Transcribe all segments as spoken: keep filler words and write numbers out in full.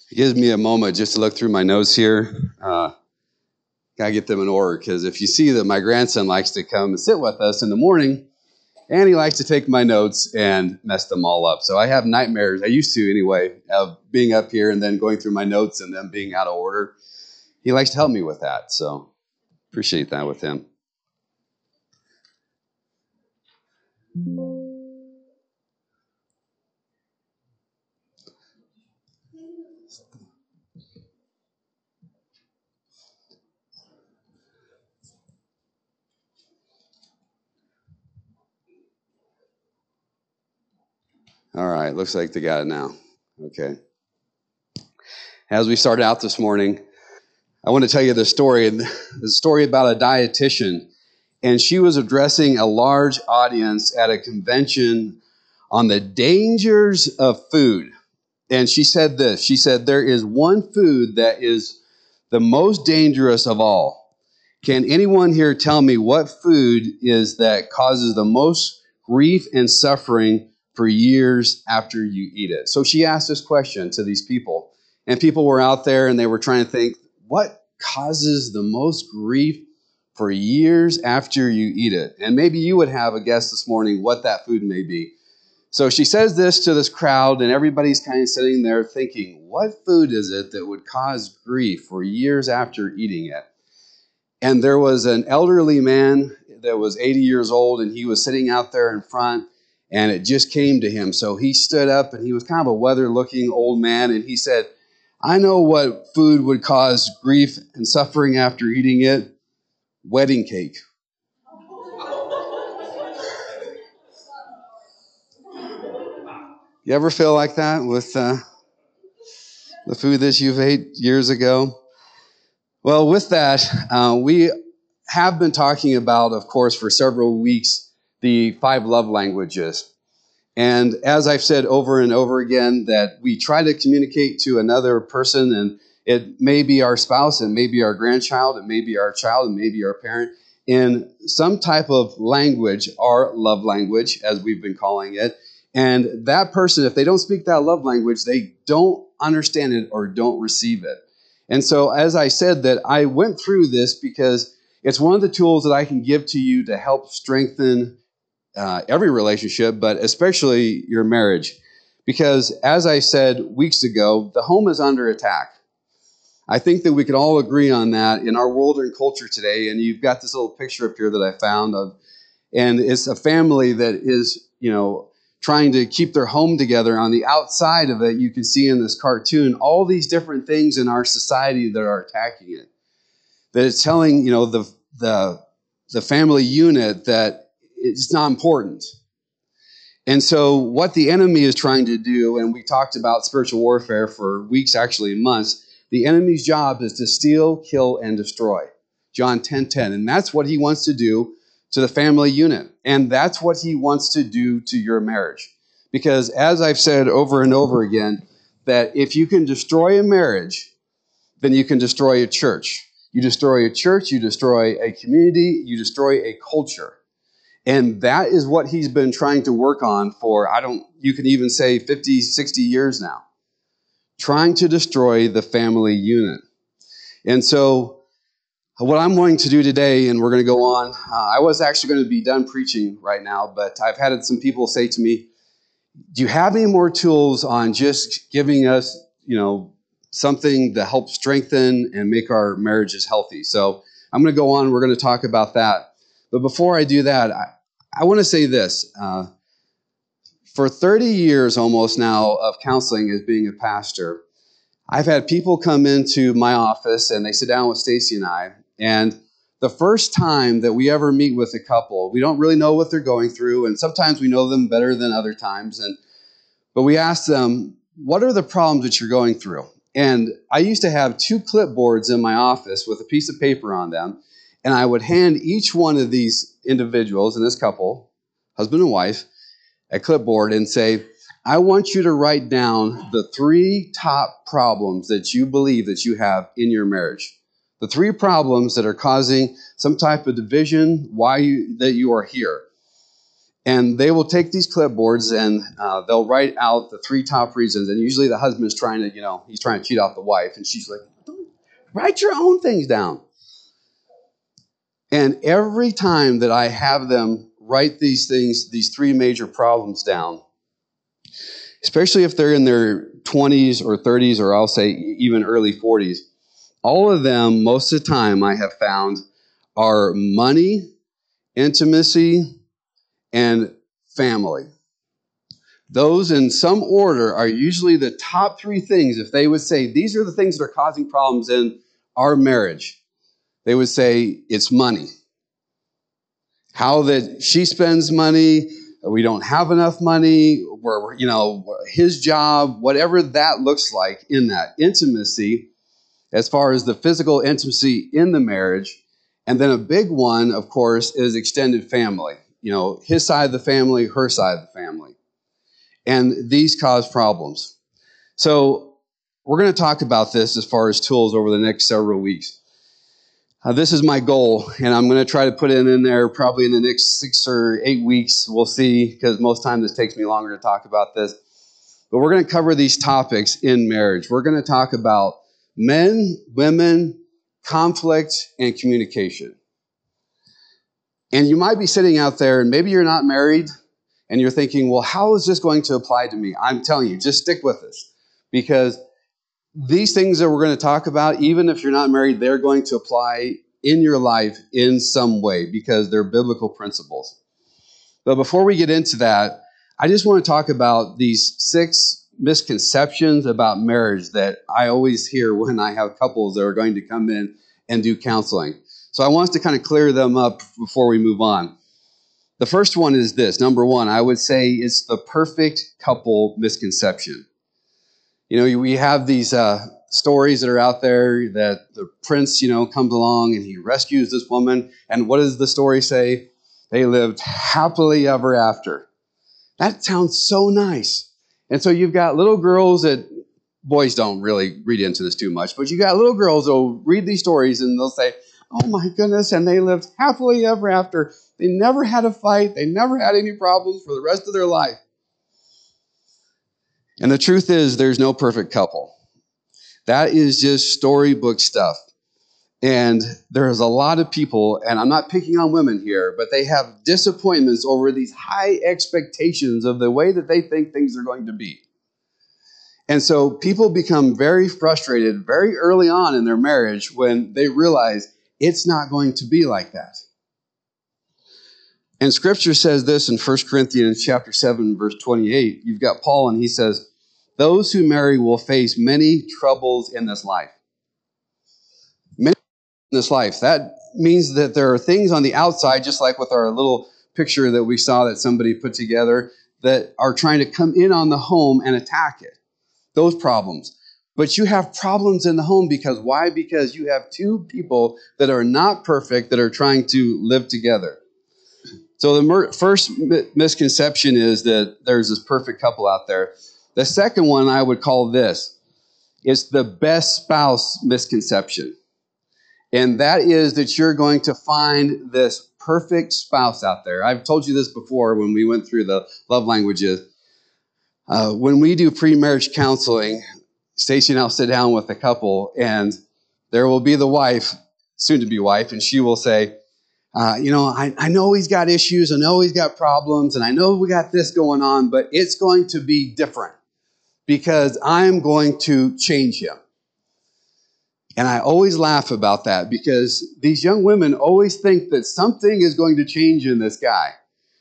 It gives me a moment just to look through my notes here. Uh, gotta get them in order, because if you see that my grandson likes to come and sit with us in the morning, and he likes to take my notes and mess them all up. So I have nightmares, I used to anyway, of being up here and then going through my notes and them being out of order. He likes to help me with that, so appreciate that with him. All right, looks like they got it now. Okay. As we start out this morning, I want to tell you the story, the story about a dietitian, and she was addressing a large audience at a convention on the dangers of food. And she said this, she said, there is one food that is the most dangerous of all. Can anyone here tell me what food is that causes the most grief and suffering for years after you eat it? So she asked this question to these people, and people were out there and they were trying to think, what causes the most grief for years after you eat it? And maybe you would have a guess this morning what that food may be. So she says this to this crowd, and everybody's kind of sitting there thinking, what food is it that would cause grief for years after eating it? And there was an elderly man that was eighty years old, and he was sitting out there in front, and it just came to him. So he stood up, and he was kind of a weathered-looking old man, and he said, I know what food would cause grief and suffering after eating it. Wedding cake. You ever feel like that with uh, the food that you've ate years ago? Well, with that, uh, we have been talking about, of course, for several weeks, the five love languages. And as I've said over and over again, that we try to communicate to another person, and it may be our spouse, it may be our grandchild, it may be our child, it may be our parent, in some type of language, our love language, as we've been calling it. And that person, if they don't speak that love language, they don't understand it or don't receive it. And so, as I said, that I went through this because it's one of the tools that I can give to you to help strengthen uh, every relationship, but especially your marriage. Because, as I said weeks ago, the home is under attack. I think that we can all agree on that in our world and culture today. And you've got this little picture up here that I found of, and it's a family that is, you know, trying to keep their home together. On the outside of it, you can see in this cartoon all these different things in our society that are attacking it. That it's telling, you know, the the the family unit that it's not important. And so what the enemy is trying to do, and we talked about spiritual warfare for weeks, actually months, the enemy's job is to steal, kill, and destroy. John ten ten. And that's what he wants to do to the family unit. And that's what he wants to do to your marriage. Because as I've said over and over again, that if you can destroy a marriage, then you can destroy a church. You destroy a church, you destroy a community, you destroy a culture. And that is what he's been trying to work on for, I don't, you can even say fifty, sixty years now. Trying to destroy the family unit. And so what I'm going to do today, and we're going to go on, uh, I was actually going to be done preaching right now, but I've had some people say to me, do you have any more tools on just giving us, you know, something to help strengthen and make our marriages healthy? So I'm going to go on, we're going to talk about that. But before I do that, I, I want to say this. Uh, for thirty years almost now of counseling as being a pastor, I've had people come into my office and they sit down with Stacy and I, and the first time that we ever meet with a couple, we don't really know what they're going through, and sometimes we know them better than other times, and but we ask them, what are the problems that you're going through? And I used to have two clipboards in my office with a piece of paper on them, and I would hand each one of these individuals, and this couple, husband and wife, a clipboard and say, I want you to write down the three top problems that you believe that you have in your marriage. The three problems that are causing some type of division, why you, that you are here. And they will take these clipboards and uh, they'll write out the three top reasons. And usually the husband is trying to, you know, he's trying to cheat off the wife. And she's like, write your own things down. And every time that I have them write these things, these three major problems down, especially if they're in their twenties or thirties, or I'll say even early forties, all of them, most of the time I have found, are money, intimacy, and family. Those in some order are usually the top three things. If they would say, these are the things that are causing problems in our marriage, they would say it's money. How that she spends money, we don't have enough money, we're, you know, his job, whatever that looks like in that. Intimacy, as far as the physical intimacy in the marriage. And then a big one, of course, is extended family. You know, his side of the family, her side of the family. And these cause problems. So we're going to talk about this as far as tools over the next several weeks. Uh, this is my goal, and I'm going to try to put it in there probably in the next six or eight weeks. We'll see, because most times this takes me longer to talk about this. But we're going to cover these topics in marriage. We're going to talk about men, women, conflict, and communication. And you might be sitting out there, and maybe you're not married, and you're thinking, well, how is this going to apply to me? I'm telling you, just stick with this. Because these things that we're going to talk about, even if you're not married, they're going to apply in your life in some way, because they're biblical principles. But before we get into that, I just want to talk about these six misconceptions about marriage that I always hear when I have couples that are going to come in and do counseling. So I want us to kind of clear them up before we move on. The first one is this. Number one, I would say it's the perfect couple misconception. You know, we have these uh, stories that are out there that the prince, you know, comes along and he rescues this woman. And what does the story say? They lived happily ever after. That sounds so nice. And so you've got little girls that, boys don't really read into this too much, but you got little girls that will read these stories and they'll say, oh my goodness, and they lived happily ever after. They never had a fight. They never had any problems for the rest of their life. And the truth is, there's no perfect couple. That is just storybook stuff. And there's a lot of people, and I'm not picking on women here, but they have disappointments over these high expectations of the way that they think things are going to be. And so people become very frustrated very early on in their marriage when they realize it's not going to be like that. And Scripture says this in First Corinthians chapter seven, verse twenty-eight. You've got Paul, and he says, those who marry will face many troubles in this life. Many in this life. That means that there are things on the outside, just like with our little picture that we saw that somebody put together, that are trying to come in on the home and attack it. Those problems. But you have problems in the home because why? Because you have two people that are not perfect that are trying to live together. So the mer- first mi- misconception is that there's this perfect couple out there. The second one I would call this. It's the best spouse misconception. And that is that you're going to find this perfect spouse out there. I've told you this before when we went through the love languages. Uh, when we do pre-marriage counseling, Stacy and I'll sit down with a couple, and there will be the wife, soon-to-be wife, and she will say, uh, you know, I, I know he's got issues, I know he's got problems, and I know we got this going on, but it's going to be different because I'm going to change him. And I always laugh about that because these young women always think that something is going to change in this guy.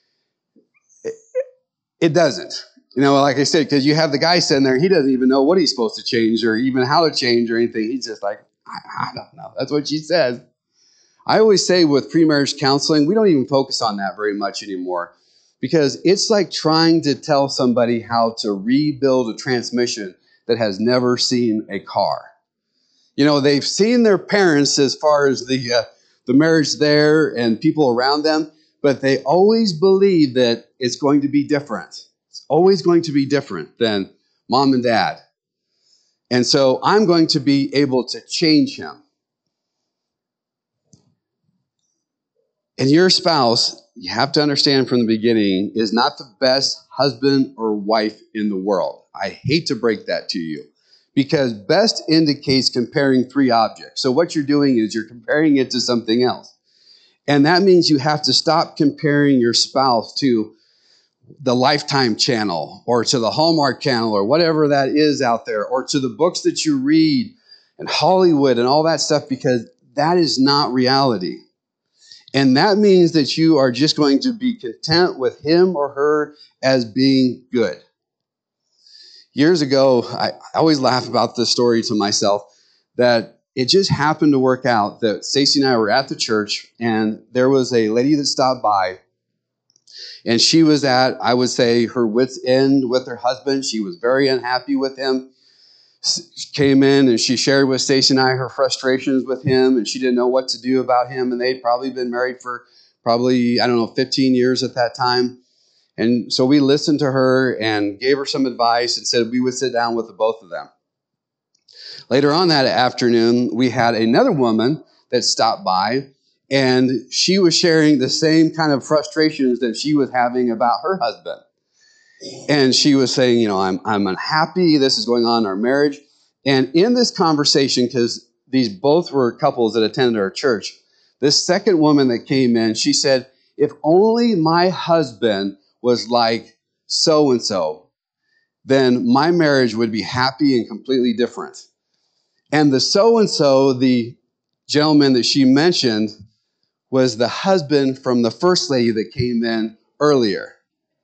It, it doesn't. You know, like I said, because you have the guy sitting there, he doesn't even know what he's supposed to change or even how to change or anything. He's just like, I, I don't know. That's what she says. I always say with pre-marriage counseling, we don't even focus on that very much anymore because it's like trying to tell somebody how to rebuild a transmission that has never seen a car. You know, they've seen their parents as far as the uh, the marriage there and people around them, but they always believe that it's going to be different. It's always going to be different than mom and dad. And so I'm going to be able to change him. And your spouse you have to understand from the beginning, is not the best husband or wife in the world. I hate to break that to you, because best indicates comparing three objects. So what you're doing is you're comparing it to something else. And that means you have to stop comparing your spouse to the Lifetime channel or to the Hallmark channel or whatever that is out there, or to the books that you read and Hollywood and all that stuff, because that is not reality. And that means that you are just going to be content with him or her as being good. Years ago, I, I always laugh about this story to myself, that it just happened to work out that Stacy and I were at the church, and there was a lady that stopped by, and she was at, I would say, her wit's end with her husband. She was very unhappy with him. She came in and she shared with Stacy and I her frustrations with him, and she didn't know what to do about him. And they'd probably been married for probably, I don't know, fifteen years at that time. And so we listened to her and gave her some advice and said we would sit down with the both of them. Later on that afternoon, we had another woman that stopped by, and she was sharing the same kind of frustrations that she was having about her husband. And she was saying, you know, I'm I'm unhappy. This is going on in our marriage. And in this conversation, because these both were couples that attended our church, this second woman that came in, she said, if only my husband was like so-and-so, then my marriage would be happy and completely different. And the so-and-so, the gentleman that she mentioned, was the husband from the first lady that came in earlier.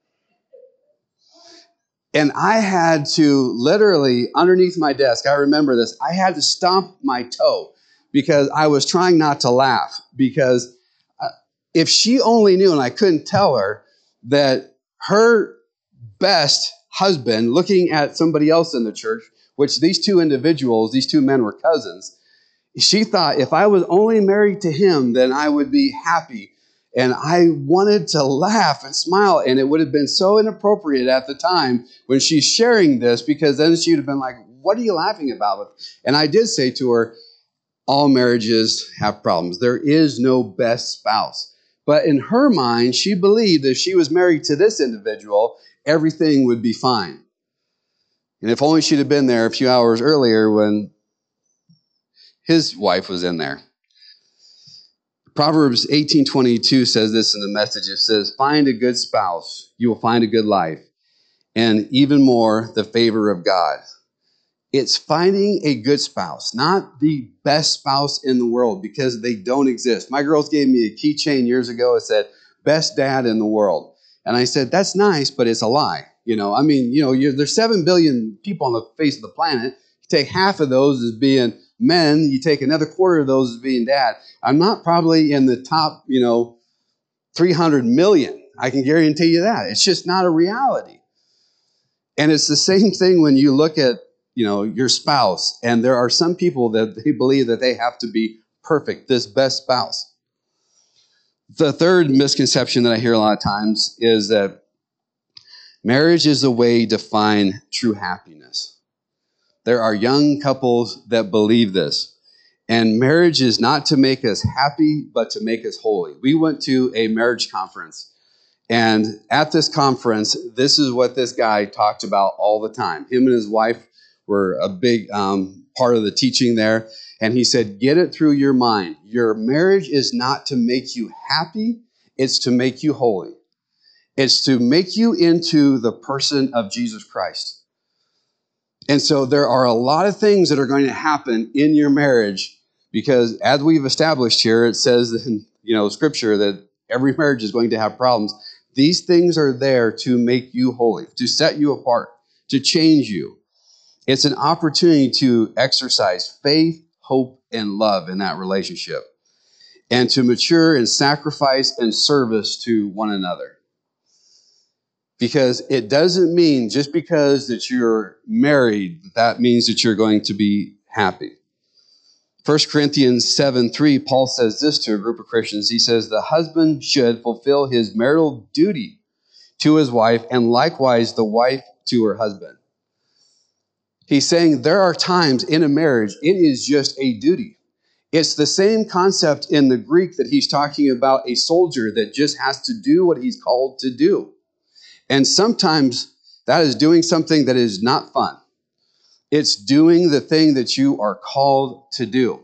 And I had to literally, underneath my desk, I remember this, I had to stomp my toe because I was trying not to laugh. Because uh, if she only knew, and I couldn't tell her, that her best husband, looking at somebody else in the church, which these two individuals, these two men were cousins, she thought if I was only married to him, then I would be happy. And I wanted to laugh and smile, and it would have been so inappropriate at the time when she's sharing this, because then she would have been like, what are you laughing about? And I did say to her, all marriages have problems. There is no best spouse. But in her mind, she believed that if she was married to this individual, everything would be fine. And if only she'd have been there a few hours earlier when his wife was in there. Proverbs eighteen twenty-two says this in the Message. It says, find a good spouse, you will find a good life, and even more, the favor of God. It's finding a good spouse, not the best spouse in the world, because they don't exist. My girls gave me a keychain years ago. It said, best dad in the world. And I said, that's nice, but it's a lie. You know, I mean, you know, you're, there's seven billion people on the face of the planet. You take half of those as being men, you take another quarter of those as being dad. I'm not probably in the top, you know, three hundred million. I can guarantee you that. It's just not a reality. And it's the same thing when you look at, you know, your spouse. And there are some people that they believe that they have to be perfect, this best spouse. The third misconception that I hear a lot of times is that marriage is a way to find true happiness. There are young couples that believe this. And marriage is not to make us happy, but to make us holy. We went to a marriage conference. And at this conference, this is what this guy talked about all the time. Him and his wife were a big um, part of the teaching there. And he said, get it through your mind. Your marriage is not to make you happy. It's to make you holy. It's to make you into the person of Jesus Christ. And so there are a lot of things that are going to happen in your marriage, because as we've established here, it says in, you know, Scripture that every marriage is going to have problems. These things are there to make you holy, to set you apart, to change you. It's an opportunity to exercise faith, hope, and love in that relationship, and to mature in sacrifice and service to one another. Because it doesn't mean just because that you're married, that means that you're going to be happy. First Corinthians seven three, Paul says this to a group of Christians. He says, the husband should fulfill his marital duty to his wife, and likewise the wife to her husband. He's saying there are times in a marriage, it is just a duty. It's the same concept in the Greek that he's talking about a soldier that just has to do what he's called to do. And sometimes that is doing something that is not fun. It's doing the thing that you are called to do.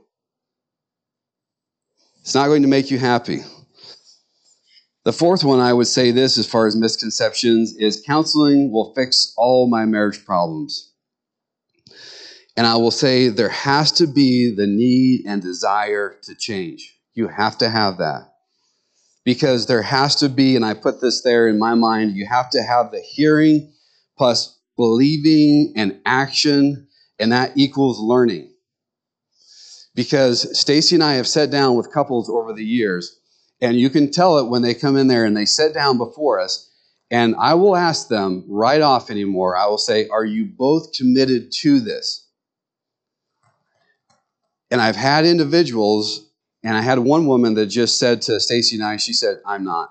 It's not going to make you happy. The fourth one, I would say this as far as misconceptions, is counseling will fix all my marriage problems. And I will say there has to be the need and desire to change. You have to have that. Because there has to be, and I put this there in my mind, you have to have the hearing plus believing and action, and that equals learning. Because Stacy and I have sat down with couples over the years, and you can tell it when they come in there and they sit down before us, and I will ask them right off anymore, I will say, are you both committed to this? And I've had individuals, and I had one woman that just said to Stacy and I, she said, I'm not.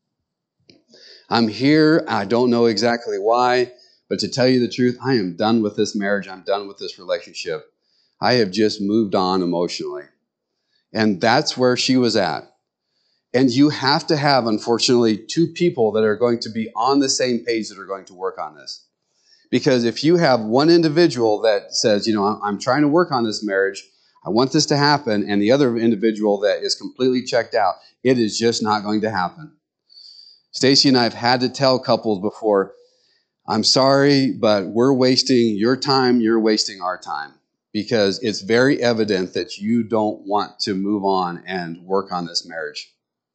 I'm here, I don't know exactly why, but to tell you the truth, I am done with this marriage, I'm done with this relationship. I have just moved on emotionally. And that's where she was at. And you have to have, unfortunately, two people that are going to be on the same page that are going to work on this. Because if you have one individual that says, you know, I'm trying to work on this marriage, I want this to happen, and the other individual that is completely checked out, it is just not going to happen. Stacy and I have had to tell couples before, I'm sorry, but we're wasting your time, you're wasting our time. Because it's very evident that you don't want to move on and work on this marriage.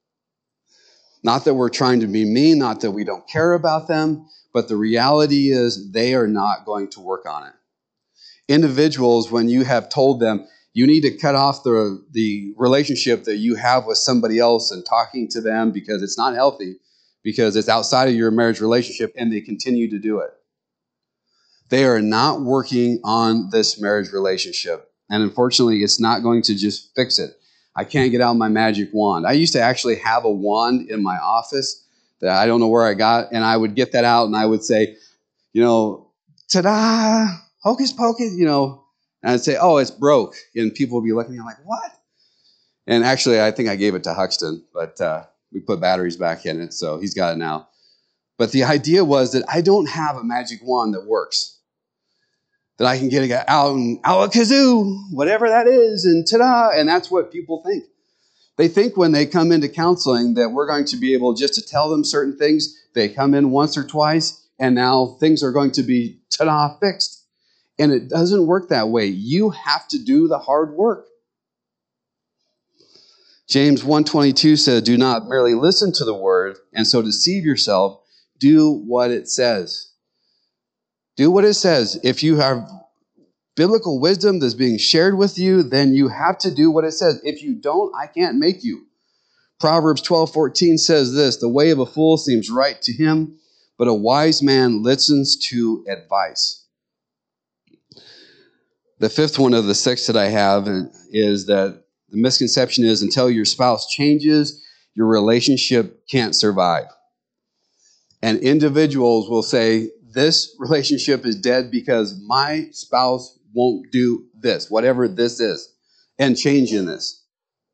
Not that we're trying to be mean, not that we don't care about them, but the reality is they are not going to work on it. Individuals, when you have told them, you need to cut off the, the relationship that you have with somebody else and talking to them because it's not healthy, because it's outside of your marriage relationship, and they continue to do it. They are not working on this marriage relationship. And unfortunately, it's not going to just fix it. I can't get out my magic wand. I used to actually have a wand in my office that I don't know where I got, and I would get that out and I would say, you know, ta-da, hocus pocus, you know, and I'd say, oh, it's broke. And people would be looking at me like, what? And actually, I think I gave it to Huxton, but uh, we put batteries back in it, so he's got it now. But the idea was that I don't have a magic wand that works. That I can get it out and alakazoo, whatever that is, and ta-da, and that's what people think. They think when they come into counseling that we're going to be able just to tell them certain things. They come in once or twice, and now things are going to be ta-da fixed. And it doesn't work that way. You have to do the hard work. James one twenty-two says, do not merely listen to the word and so deceive yourself. Do what it says. Do what it says. If you have biblical wisdom that's being shared with you, then you have to do what it says. If you don't, I can't make you. Proverbs twelve fourteen says this, the way of a fool seems right to him, but a wise man listens to advice. The fifth one of the six that I have is that the misconception is until your spouse changes, your relationship can't survive. And individuals will say, this relationship is dead because my spouse won't do this, whatever this is, and change in this.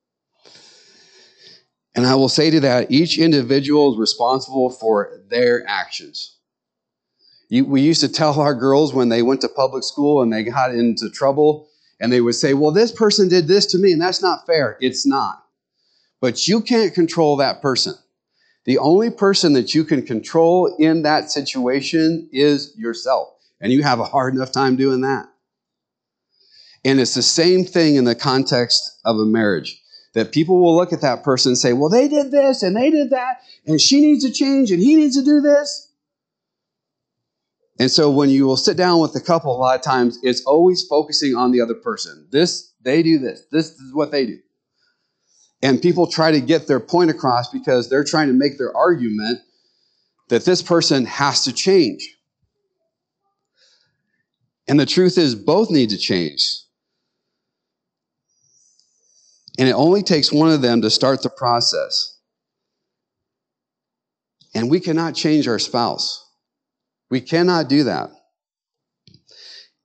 And I will say to that, each individual is responsible for their actions. You, we used to tell our girls when they went to public school and they got into trouble, and they would say, well, this person did this to me, and that's not fair. It's not. But you can't control that person. The only person that you can control in that situation is yourself. And you have a hard enough time doing that. And it's the same thing in the context of a marriage. That people will look at that person and say, well, they did this and they did that, and she needs to change and he needs to do this. And so when you will sit down with the couple, a lot of times it's always focusing on the other person. This, they do this. This is what they do. And people try to get their point across because they're trying to make their argument that this person has to change. And the truth is both need to change. And it only takes one of them to start the process. And we cannot change our spouse. We cannot do that.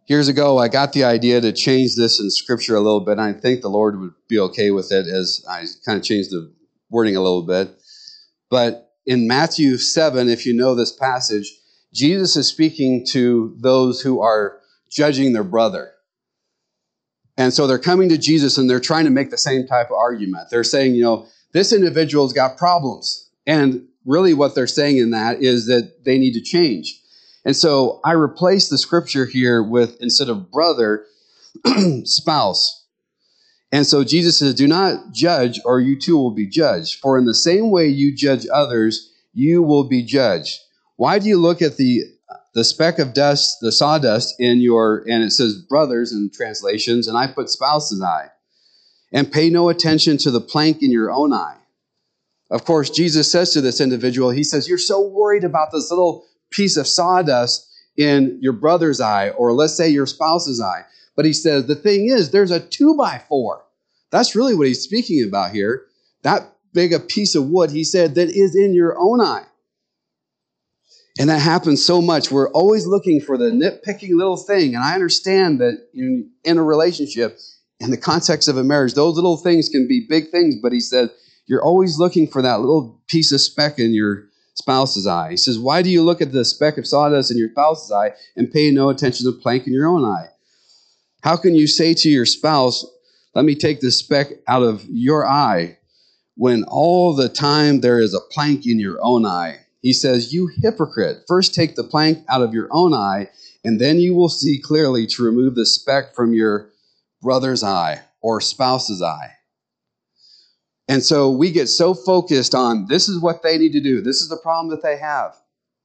Years ago, I got the idea to change this in Scripture a little bit, and I think the Lord would be okay with it as I kind of changed the wording a little bit. But in Matthew seven, if you know this passage, Jesus is speaking to those who are judging their brother. And so they're coming to Jesus and they're trying to make the same type of argument. They're saying, you know, this individual's got problems. And really what they're saying in that is that they need to change. And so I replaced the scripture here with, instead of brother, spouse. And so Jesus says, do not judge or you too will be judged. For in the same way you judge others, you will be judged. Why do you look at the the speck of dust, the sawdust in your, and it says brothers in translations, and I put spouse's eye, and pay no attention to the plank in your own eye? Of course, Jesus says to this individual, he says, you're so worried about this little piece of sawdust in your brother's eye, or let's say your spouse's eye. But he says, the thing is, there's a two by four. That's really what he's speaking about here. That big a piece of wood, he said, that is in your own eye. And that happens so much. We're always looking for the nitpicking little thing. And I understand that in, in a relationship, in the context of a marriage, those little things can be big things. But he said, you're always looking for that little piece of speck in your spouse's eye. He says, why do you look at the speck of sawdust in your spouse's eye and pay no attention to the plank in your own eye? How can you say to your spouse, let me take the speck out of your eye, when all the time there is a plank in your own eye? He says, you hypocrite, first take the plank out of your own eye, and then you will see clearly to remove the speck from your brother's eye or spouse's eye. And so we get so focused on, this is what they need to do. This is the problem that they have.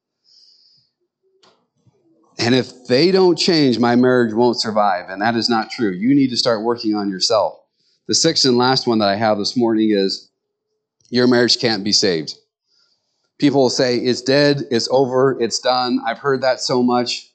And if they don't change, my marriage won't survive. And that is not true. You need to start working on yourself. The sixth and last one that I have this morning is, your marriage can't be saved. People will say, it's dead, it's over, it's done. I've heard that so much.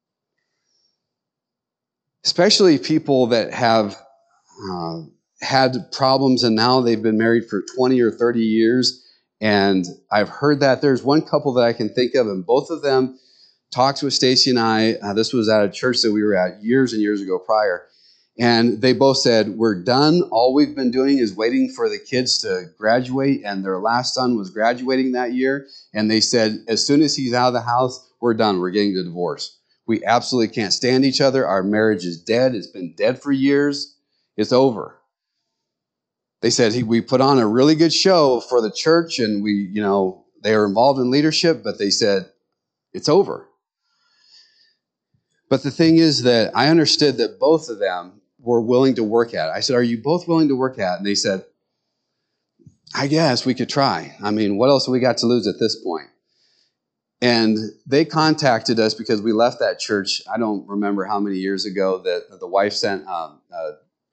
Especially people that have uh, had problems and now they've been married for twenty or thirty years. And I've heard that. There's one couple that I can think of, and both of them talked with Stacy and I. Uh, this was at a church that we were at years and years ago prior. And they both said, we're done. All we've been doing is waiting for the kids to graduate. And their last son was graduating that year. And they said, as soon as he's out of the house, we're done. We're getting the divorce. We absolutely can't stand each other. Our marriage is dead. It's been dead for years. It's over. They said, he, we put on a really good show for the church. And we, you know, they were involved in leadership. But they said, it's over. But the thing is that I understood that both of them were willing to work at it. I said, are you both willing to work at it? And they said, I guess we could try. I mean, what else have we got to lose at this point? And they contacted us because we left that church, I don't remember how many years ago, that the wife sent, um, uh,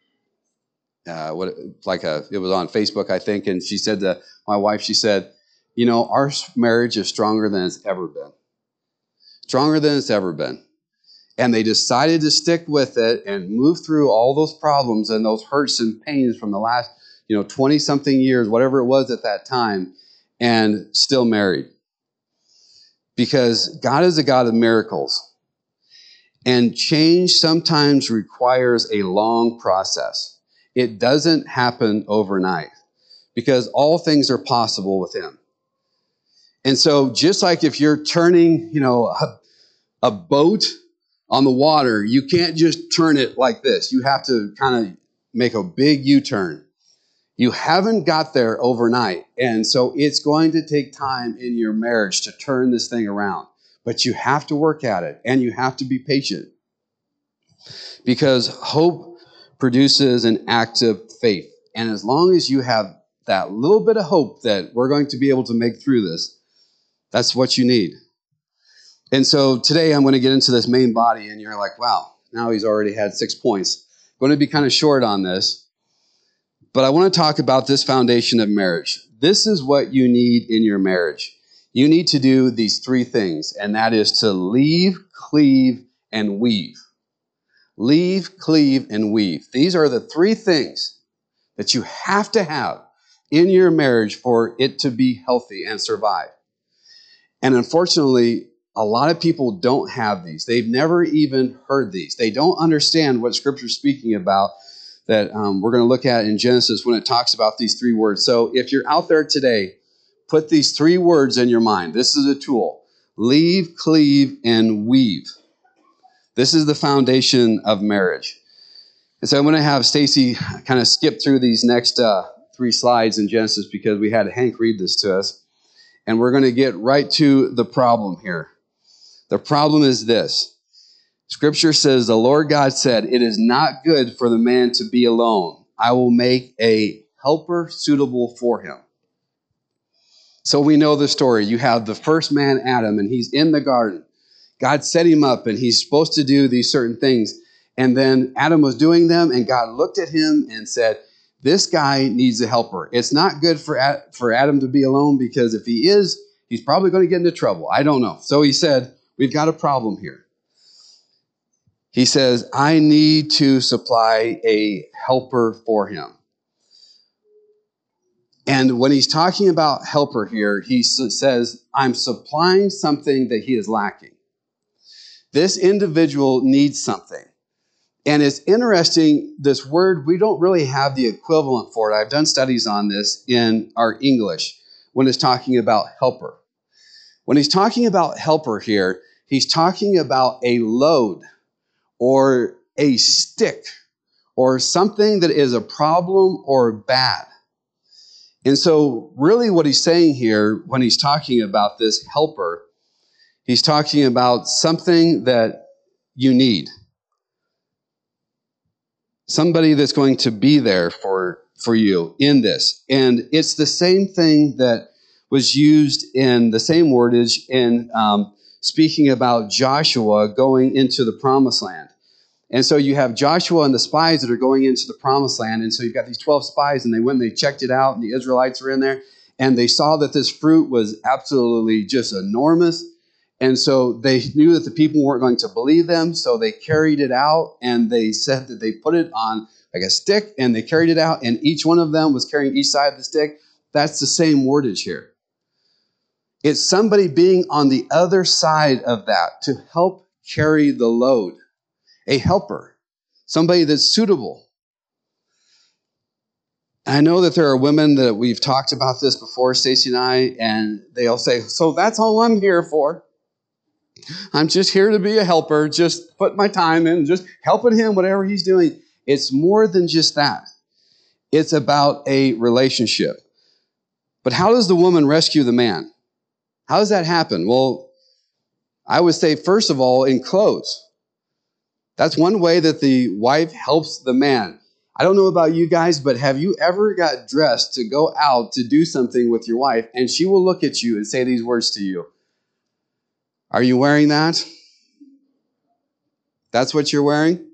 uh, what, like a, it was on Facebook, I think, and she said to my wife, she said, you know, our marriage is stronger than it's ever been. Stronger than it's ever been. And they decided to stick with it and move through all those problems and those hurts and pains from the last, you know, twenty-something years, whatever it was at that time, and still married. Because God is a God of miracles. And change sometimes requires a long process. It doesn't happen overnight. Because all things are possible with Him. And so just like if you're turning, you know, a, a boat on the water, you can't just turn it like this. You have to kind of make a big U-turn. You haven't got there overnight. And so it's going to take time in your marriage to turn this thing around. But you have to work at it, and you have to be patient. Because hope produces an active faith. And as long as you have that little bit of hope that we're going to be able to make through this, that's what you need. And so today I'm going to get into this main body, and you're like, wow, now he's already had six points. I'm going to be kind of short on this, but I want to talk about this foundation of marriage. This is what you need in your marriage. You need to do these three things, and that is to leave, cleave, and weave. Leave, cleave, and weave. These are the three things that you have to have in your marriage for it to be healthy and survive. And unfortunately, a lot of people don't have these. They've never even heard these. They don't understand what Scripture's speaking about that um, we're going to look at in Genesis when it talks about these three words. So if you're out there today, put these three words in your mind. This is a tool. Leave, cleave, and weave. This is the foundation of marriage. And so I'm going to have Stacy kind of skip through these next uh, three slides in Genesis because we had Hank read this to us. And we're going to get right to the problem here. The problem is this. Scripture says, the Lord God said, it is not good for the man to be alone. I will make a helper suitable for him. So we know the story. You have the first man, Adam, and he's in the garden. God set him up, and he's supposed to do these certain things. And then Adam was doing them, and God looked at him and said, this guy needs a helper. It's not good for, Ad- for Adam to be alone because if he is, he's probably going to get into trouble. I don't know. So he said, we've got a problem here. He says, I need to supply a helper for him. And when he's talking about helper here, he says, I'm supplying something that he is lacking. This individual needs something. And it's interesting, this word, we don't really have the equivalent for it. I've done studies on this in our English when it's talking about helper. When he's talking about helper here, he's talking about a load or a stick or something that is a problem or bad. And so really what he's saying here when he's talking about this helper, he's talking about something that you need. Somebody that's going to be there for, for you in this. And it's the same thing that was used in the same wordage in um, speaking about Joshua going into the promised land. And so you have Joshua and the spies that are going into the promised land. And so you've got these twelve spies, and they went and they checked it out, and the Israelites were in there. And they saw that this fruit was absolutely just enormous. And so they knew that the people weren't going to believe them. So they carried it out, and they said that they put it on like a stick, and they carried it out, and each one of them was carrying each side of the stick. That's the same wordage here. It's somebody being on the other side of that to help carry the load. A helper, somebody that's suitable. I know that there are women that we've talked about this before, Stacy and I, and they'll say, so that's all I'm here for. I'm just here to be a helper, just put my time in, just helping him, whatever he's doing. It's more than just that. It's about a relationship. But how does the woman rescue the man? How does that happen? Well, I would say, first of all, in clothes. That's one way that the wife helps the man. I don't know about you guys, but have you ever got dressed to go out to do something with your wife, and she will look at you and say these words to you? Are you wearing that? That's what you're wearing?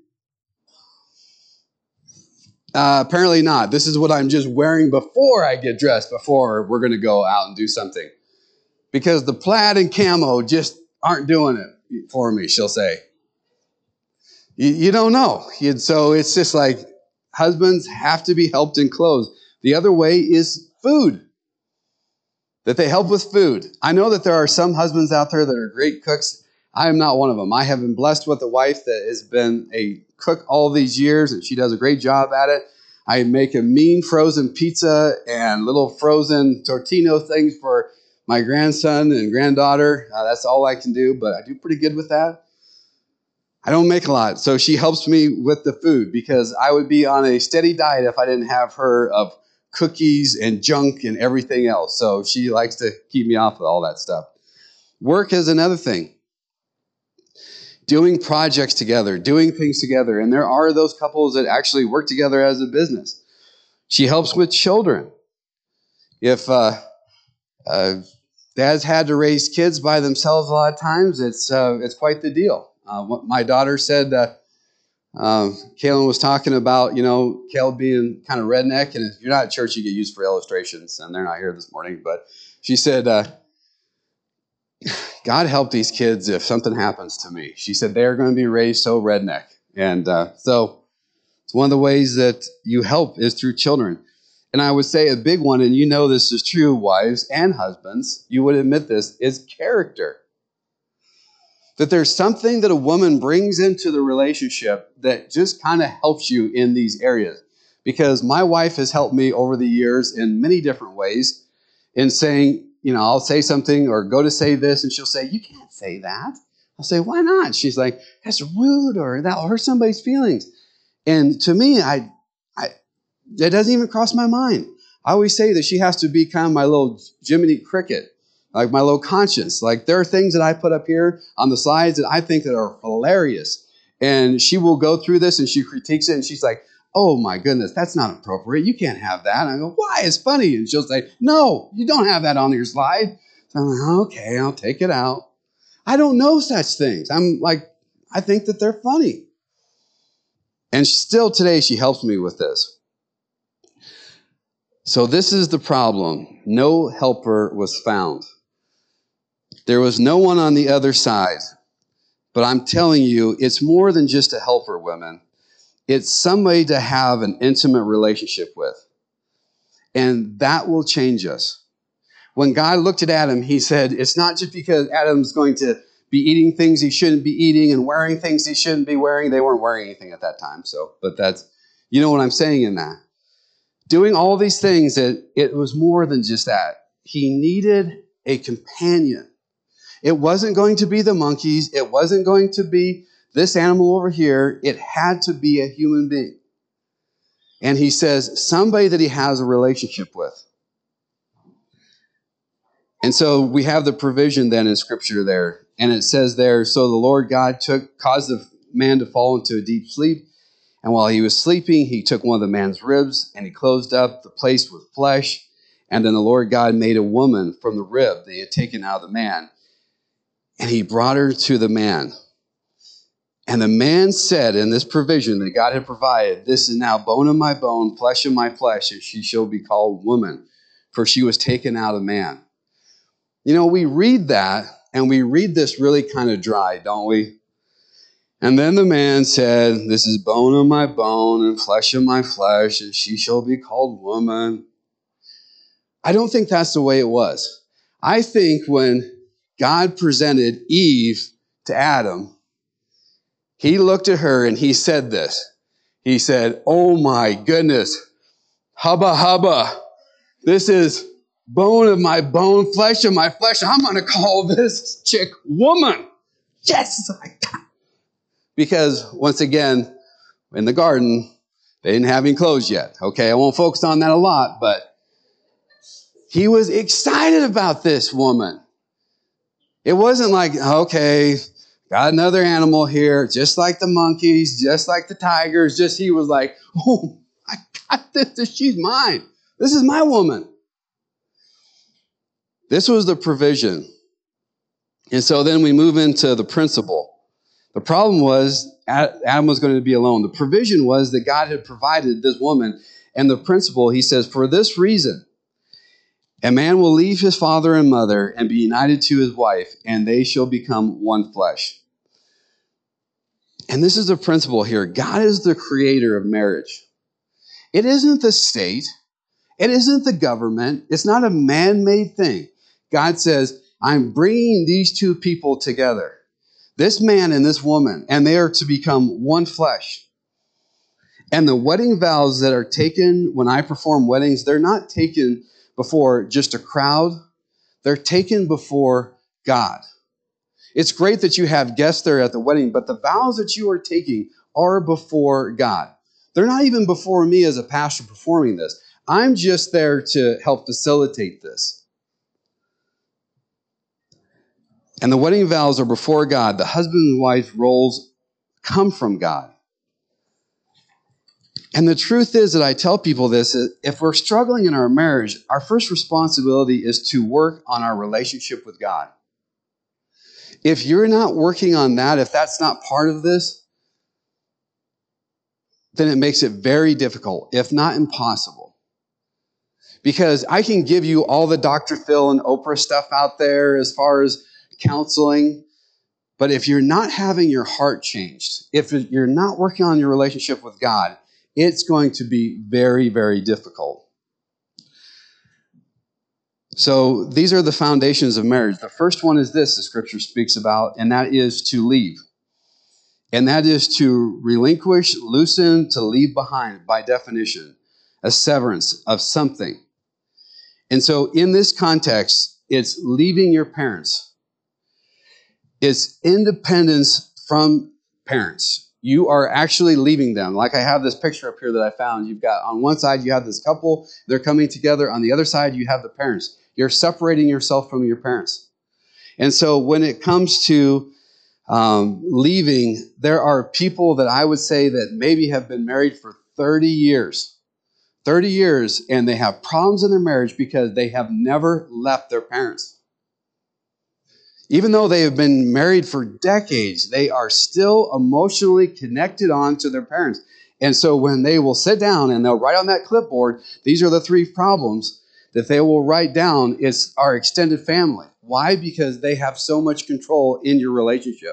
Uh, apparently not. This is what I'm just wearing before I get dressed, before we're going to go out and do something. Because the plaid and camo just aren't doing it for me, she'll say. You, you don't know. And so it's just like husbands have to be helped in clothes. The other way is food. That they help with food. I know that there are some husbands out there that are great cooks. I am not one of them. I have been blessed with a wife that has been a cook all these years, and she does a great job at it. I make a mean frozen pizza and little frozen tortino things for my grandson and granddaughter. Uh, that's all I can do, but I do pretty good with that. I don't make a lot, so she helps me with the food because I would be on a steady diet if I didn't have her of cookies and junk and everything else. So she likes to keep me off of all that stuff. Work is another thing. Doing projects together, doing things together. And there are those couples that actually work together as a business. She helps with children. If uh, uh, dads had to raise kids by themselves a lot of times, it's uh, it's quite the deal. Uh, what my daughter said, uh, um, Kaylin was talking about, you know, Kale being kind of redneck. And if you're not at church, you get used for illustrations. And they're not here this morning. But she said, uh, God help these kids if something happens to me. She said they're going to be raised so redneck. And uh, so it's one of the ways that you help is through children. And I would say a big one, and you know this is true, wives and husbands, you would admit this, is character. That there's something that a woman brings into the relationship that just kind of helps you in these areas. Because my wife has helped me over the years in many different ways in saying, you know, I'll say something or go to say this, and she'll say, you can't say that. I'll say, why not? She's like, that's rude, or that'll hurt somebody's feelings. And to me, I, I, it doesn't even cross my mind. I always say that she has to be kind of my little Jiminy Cricket, like my little conscience. Like there are things that I put up here on the slides that I think that are hilarious. And she will go through this and she critiques it and she's like, oh my goodness, that's not appropriate. You can't have that. And I go, why? It's funny. And she'll say, no, you don't have that on your slide. So I'm like, okay, I'll take it out. I don't know such things. I'm like, I think that they're funny. And still today she helps me with this. So this is the problem. No helper was found. There was no one on the other side. But I'm telling you, it's more than just a helper, women. It's somebody to have an intimate relationship with. And that will change us. When God looked at Adam, he said, it's not just because Adam's going to be eating things he shouldn't be eating and wearing things he shouldn't be wearing. They weren't wearing anything at that time. So, but that's, you know what I'm saying in that. Doing all these things, that it was more than just that. He needed a companion. It wasn't going to be the monkeys. It wasn't going to be this animal over here. It had to be a human being. And he says, somebody that he has a relationship with. And so we have the provision then in Scripture there. And it says there, so the Lord God took caused the man to fall into a deep sleep. And while he was sleeping, he took one of the man's ribs and he closed up the place with flesh. And then the Lord God made a woman from the rib that he had taken out of the man. And he brought her to the man. And the man said in this provision that God had provided, this is now bone of my bone, flesh of my flesh, and she shall be called woman, for she was taken out of man. You know, we read that, and we read this really kind of dry, don't we? And then the man said, this is bone of my bone and flesh of my flesh, and she shall be called woman. I don't think that's the way it was. I think when God presented Eve to Adam, he looked at her and he said this. He said, oh my goodness, hubba hubba, this is bone of my bone, flesh of my flesh. I'm going to call this chick woman. Yes, I got it. Because once again, in the garden, they didn't have any clothes yet. Okay, I won't focus on that a lot, but he was excited about this woman. It wasn't like, okay, got another animal here, just like the monkeys, just like the tigers. Just he was like, oh, I got this. She's mine. This is my woman. This was the provision. And so then we move into the principle. The problem was Adam was going to be alone. The provision was that God had provided this woman. And the principle, he says, for this reason, a man will leave his father and mother and be united to his wife, and they shall become one flesh. And this is the principle here. God is the creator of marriage. It isn't the state. It isn't the government. It's not a man-made thing. God says, I'm bringing these two people together, this man and this woman, and they are to become one flesh. And the wedding vows that are taken when I perform weddings, they're not taken before just a crowd. They're taken before God. It's great that you have guests there at the wedding, but the vows that you are taking are before God. They're not even before me as a pastor performing this. I'm just there to help facilitate this. And the wedding vows are before God. The husband and wife roles come from God. And the truth is that I tell people this, if we're struggling in our marriage, our first responsibility is to work on our relationship with God. If you're not working on that, if that's not part of this, then it makes it very difficult, if not impossible. Because I can give you all the Doctor Phil and Oprah stuff out there as far as counseling, but if you're not having your heart changed, if you're not working on your relationship with God, it's going to be very, very difficult. So these are the foundations of marriage. The first one is this, the scripture speaks about, and that is to leave. And that is to relinquish, loosen, to leave behind, by definition, a severance of something. And so in this context, it's leaving your parents. It's independence from parents. You are actually leaving them. Like I have this picture up here that I found. You've got on one side, you have this couple. They're coming together. On the other side, you have the parents. You're separating yourself from your parents. And so when it comes to um, leaving, there are people that I would say that maybe have been married for thirty years. thirty years, and they have problems in their marriage because they have never left their parents. Even though they have been married for decades, they are still emotionally connected on to their parents. And so when they will sit down and they'll write on that clipboard, these are the three problems that they will write down. It's our extended family. Why? Because they have so much control in your relationship.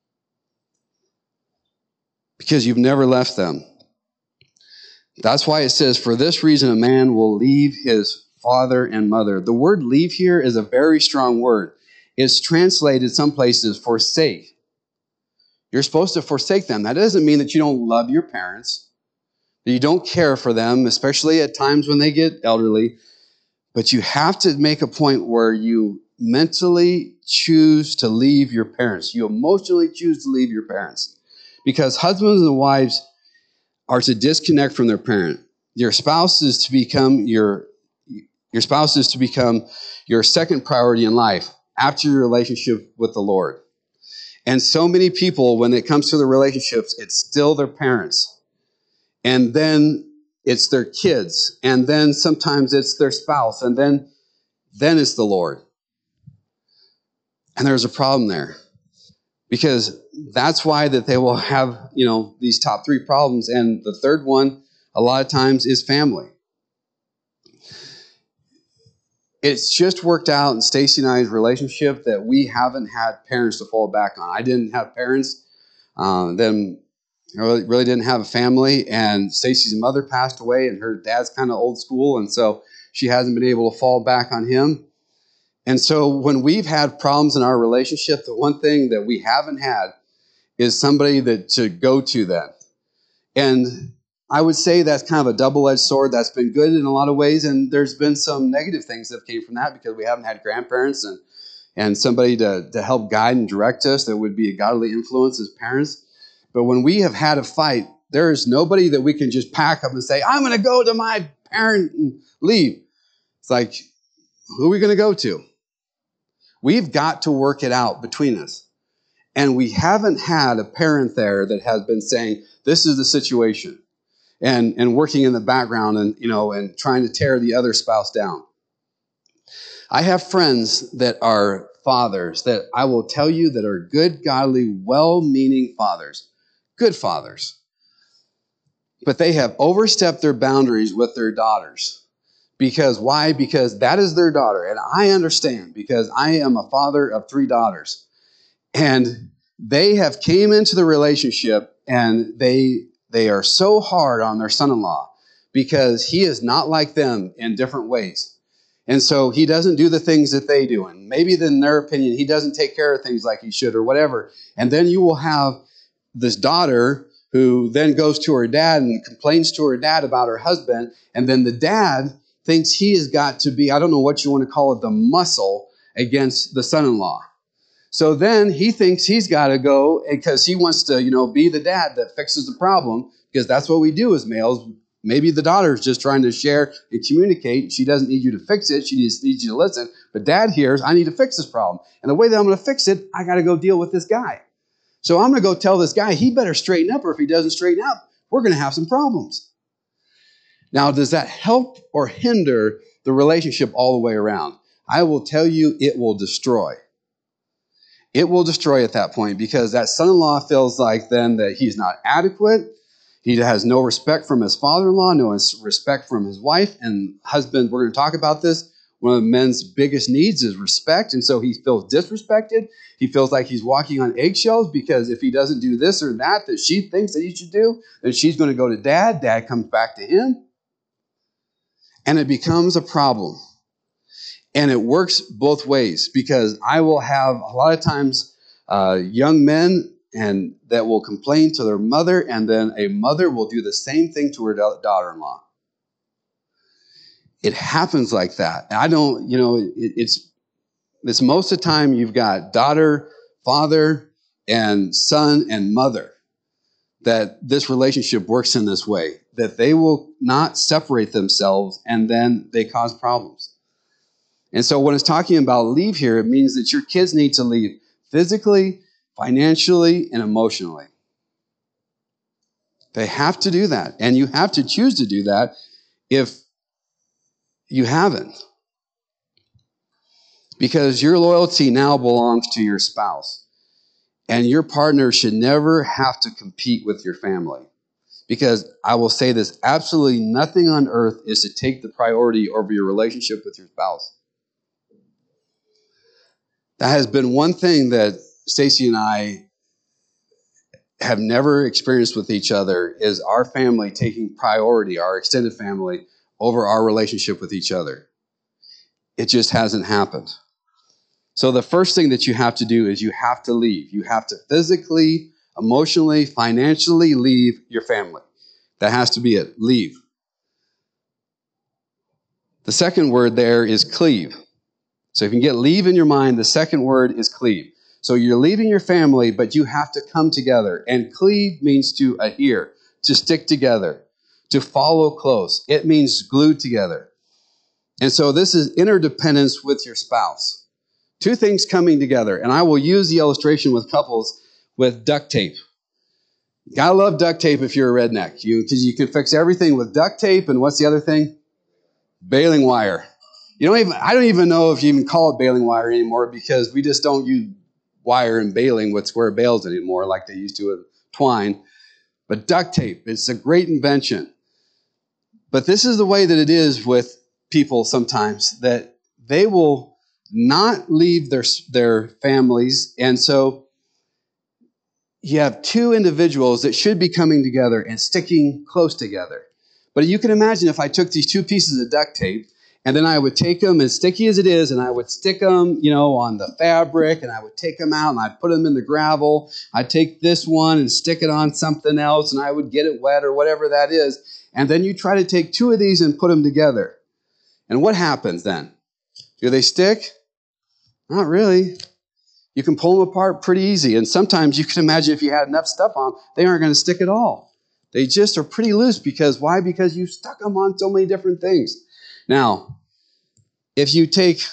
Because you've never left them. That's why it says, for this reason, a man will leave his father and mother. The word leave here is a very strong word. It's translated some places forsake. You're supposed to forsake them. That doesn't mean that you don't love your parents, that you don't care for them, especially at times when they get elderly. But you have to make a point where you mentally choose to leave your parents. You emotionally choose to leave your parents. Because husbands and wives are to disconnect from their parent. Your spouse is to become your, your spouse is to become your second priority in life after your relationship with the Lord. And so many people, when it comes to the relationships, it's still their parents. And then it's their kids. And then sometimes it's their spouse. And then, then it's the Lord. And there's a problem there. Because that's why that they will have, you know, these top three problems. And the third one, a lot of times, is family. It's just worked out in Stacy and I's relationship that we haven't had parents to fall back on. I didn't have parents. Uh, then I really, really didn't have a family. And Stacy's mother passed away, and her dad's kind of old school. And so she hasn't been able to fall back on him. And so when we've had problems in our relationship, the one thing that we haven't had is somebody that to go to then. And I would say that's kind of a double-edged sword. That's been good in a lot of ways, and there's been some negative things that came from that because we haven't had grandparents and, and somebody to, to help guide and direct us that would be a godly influence as parents. But when we have had a fight, there is nobody that we can just pack up and say, I'm going to go to my parent and leave. It's like, who are we going to go to? We've got to work it out between us. And we haven't had a parent there that has been saying, this is the situation. And, and working in the background and, you know, and trying to tear the other spouse down. I have friends that are fathers that I will tell you that are good, godly, well-meaning fathers. Good fathers. But they have overstepped their boundaries with their daughters. Because why? Because that is their daughter. And I understand because I am a father of three daughters. And they have came into the relationship and they they are so hard on their son-in-law because he is not like them in different ways. And so he doesn't do the things that they do. And maybe in their opinion, he doesn't take care of things like he should or whatever. And then you will have this daughter who then goes to her dad and complains to her dad about her husband. And then the dad thinks he has got to be, I don't know what you want to call it, the muscle against the son-in-law. So then he thinks he's got to go because he wants to, you know, be the dad that fixes the problem because that's what we do as males. Maybe the daughter's just trying to share and communicate. She doesn't need you to fix it. She just needs you to listen. But dad hears, I need to fix this problem. And the way that I'm going to fix it, I got to go deal with this guy. So I'm going to go tell this guy he better straighten up, or if he doesn't straighten up, we're going to have some problems. Now, does that help or hinder the relationship all the way around? I will tell you it will destroy. It will destroy at that point because that son-in-law feels like then that he's not adequate. He has no respect from his father-in-law, no respect from his wife. And husband, we're going to talk about this. One of men's biggest needs is respect. And so he feels disrespected. He feels like he's walking on eggshells because if he doesn't do this or that that she thinks that he should do, then she's going to go to dad. Dad comes back to him. And it becomes a problem. And it works both ways, because I will have a lot of times uh, young men and that will complain to their mother, and then a mother will do the same thing to her da- daughter-in-law. It happens like that. I don't, you know, it, it's it's most of the time you've got daughter, father, and son and mother, that this relationship works in this way, that they will not separate themselves and then they cause problems. And so when it's talking about leave here, it means that your kids need to leave physically, financially, and emotionally. They have to do that. And you have to choose to do that if you haven't. Because your loyalty now belongs to your spouse. And your partner should never have to compete with your family. Because I will say this, absolutely nothing on earth is to take the priority over your relationship with your spouse. That has been one thing that Stacy and I have never experienced with each other, is our family taking priority, our extended family, over our relationship with each other. It just hasn't happened. So the first thing that you have to do is you have to leave. You have to physically, emotionally, financially leave your family. That has to be it. Leave. The second word there is cleave. So if you can get leave in your mind, the second word is cleave. So you're leaving your family, but you have to come together. And cleave means to adhere, to stick together, to follow close. It means glued together. And so this is interdependence with your spouse. Two things coming together. And I will use the illustration with couples with duct tape. You gotta love duct tape if you're a redneck. You, because you can fix everything with duct tape, and what's the other thing? Baling wire. You don't even, I don't even know if you even call it baling wire anymore, because we just don't use wire and baling with square bales anymore like they used to with twine. But duct tape, it's a great invention. But this is the way that it is with people sometimes, that they will not leave their, their families. And so you have two individuals that should be coming together and sticking close together. But you can imagine if I took these two pieces of duct tape, and then I would take them, as sticky as it is, and I would stick them, you know, on the fabric, and I would take them out, and I'd put them in the gravel. I'd take this one and stick it on something else, and I would get it wet or whatever that is. And then you try to take two of these and put them together. And what happens then? Do they stick? Not really. You can pull them apart pretty easy. And sometimes you can imagine if you had enough stuff on, they aren't going to stick at all. They just are pretty loose. Because why? Because you stuck them on so many different things. Now, if you take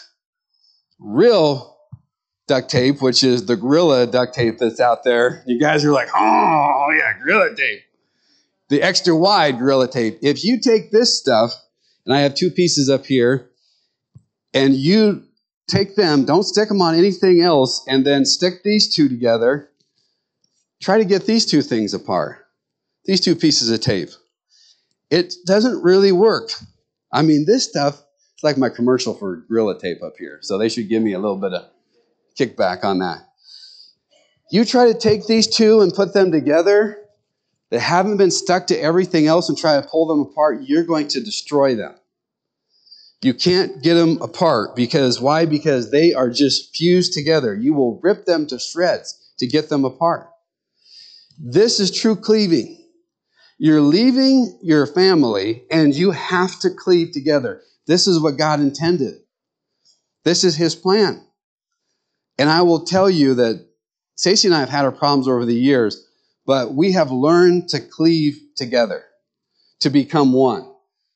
real duct tape, which is the Gorilla duct tape that's out there, you guys are like, oh, yeah, Gorilla tape. The extra wide Gorilla tape. If you take this stuff, and I have two pieces up here, and you take them, don't stick them on anything else, and then stick these two together, try to get these two things apart, these two pieces of tape. It doesn't really work. I mean, this stuff, it's like my commercial for Gorilla Tape up here. So they should give me a little bit of kickback on that. You try to take these two and put them together that haven't been stuck to everything else and try to pull them apart, you're going to destroy them. You can't get them apart. Because why? Because they are just fused together. You will rip them to shreds to get them apart. This is true cleaving. You're leaving your family, and you have to cleave together. This is what God intended. This is His plan. And I will tell you that Stacey and I have had our problems over the years, but we have learned to cleave together, to become one.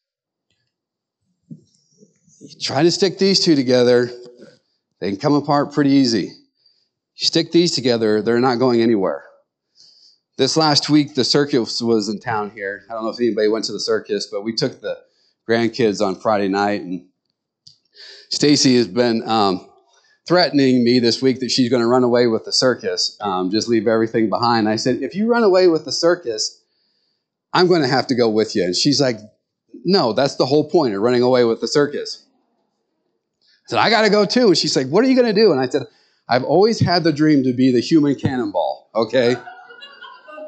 You try to stick these two together, they can come apart pretty easy. You stick these together, they're not going anywhere. This last week, the circus was in town here. I don't know if anybody went to the circus, but we took the grandkids on Friday night, and Stacy has been um, threatening me this week that she's going to run away with the circus, um, just leave everything behind. I said, if you run away with the circus, I'm going to have to go with you. And she's like, no, that's the whole point of running away with the circus. I said, I got to go too. And she's like, what are you going to do? And I said, I've always had the dream to be the human cannonball, okay?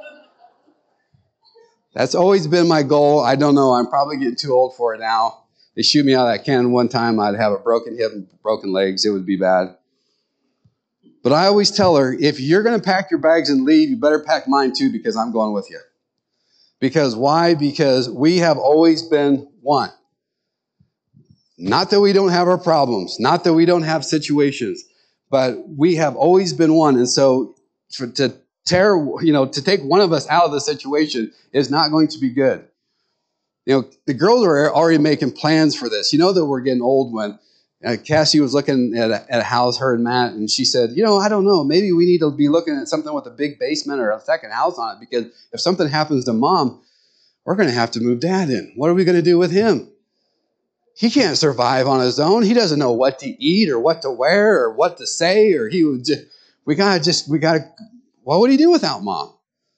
That's always been my goal. I don't know. I'm probably getting too old for it now. they shoot me out of that cannon one time, I'd have a broken hip and broken legs. It would be bad. But I always tell her, if you're going to pack your bags and leave, you better pack mine too, because I'm going with you. Because why? Because we have always been one. Not that we don't have our problems, not that we don't have situations, but we have always been one. And so for, to tear, you know, to take one of us out of the situation is not going to be good. You know, the girls are already making plans for this. You know that we're getting old when uh, Cassie was looking at a, at a house, her and Matt, and she said, you know, I don't know, maybe we need to be looking at something with a big basement or a second house on it, because if something happens to Mom, we're going to have to move Dad in. What are we going to do with him? He can't survive on his own. He doesn't know what to eat or what to wear or what to say, or he would just, we got to just, we got to, what would he do without Mom?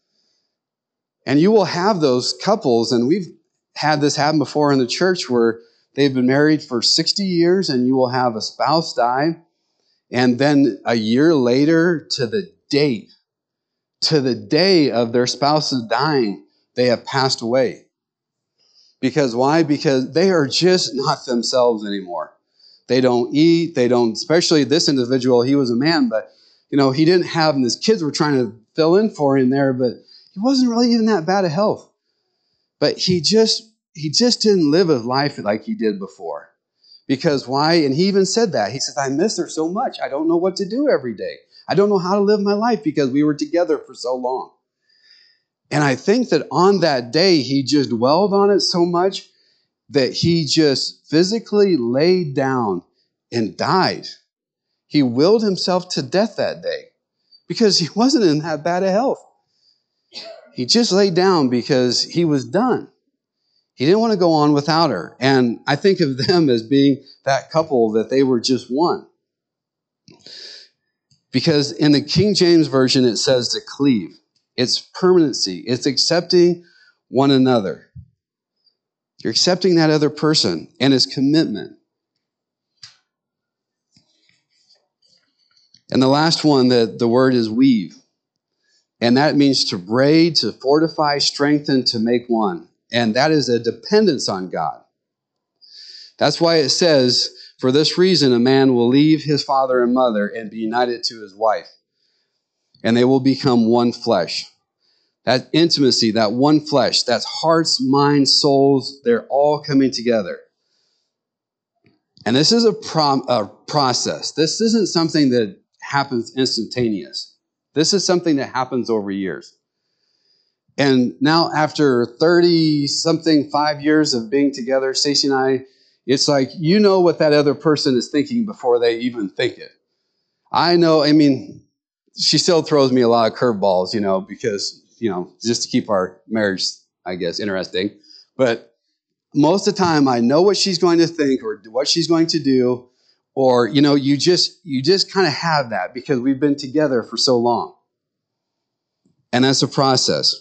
And you will have those couples, and we've had this happen before in the church where they've been married for sixty years, and you will have a spouse die, and then a year later, to the date, to the day of their spouse's dying, they have passed away. Because why? Because they are just not themselves anymore. They don't eat, they don't, especially this individual, he was a man, but you know, he didn't have, and his kids were trying to fill in for him there, but he wasn't really even that bad of health. But he just, he just didn't live his life like he did before. Because why? And he even said that. He says, I miss her so much. I don't know what to do every day. I don't know how to live my life because we were together for so long. And I think that on that day, he just dwelled on it so much that he just physically laid down and died. He willed himself to death that day because he wasn't in that bad of health. He just laid down because he was done. He didn't want to go on without her. And I think of them as being that couple that they were just one. Because in the King James Version, it says to cleave. It's permanency. It's accepting one another. You're accepting that other person and his commitment. And the last one, the, the word is weave. And that means to braid, to fortify, strengthen, to make one. And that is a dependence on God. That's why it says, for this reason, a man will leave his father and mother and be united to his wife. And they will become one flesh. That intimacy, that one flesh, that's hearts, minds, souls, they're all coming together. And this is a, pro- a process. This isn't something that happens instantaneous. This is something that happens over years. And now after thirty-something, five years of being together, Stacey and I, it's like, you know what that other person is thinking before they even think it. I know, I mean, she still throws me a lot of curveballs, you know, because, you know, just to keep our marriage, I guess, interesting. But most of the time, I know what she's going to think or what she's going to do. Or, you know, you just, you just kind of have that because we've been together for so long. And that's a process.